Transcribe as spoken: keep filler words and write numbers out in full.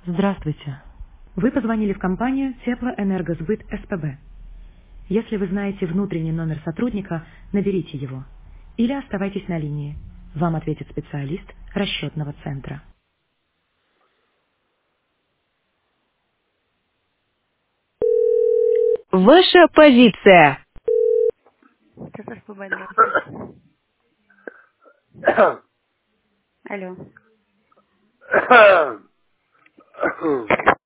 Здравствуйте. Вы позвонили в компанию Теплоэнергосбыт СПБ. Если вы знаете внутренний номер сотрудника, наберите его. Или оставайтесь на линии. Вам ответит специалист расчетного центра. Ваша позиция. Сейчас СПБ, здравствуйте. Алло.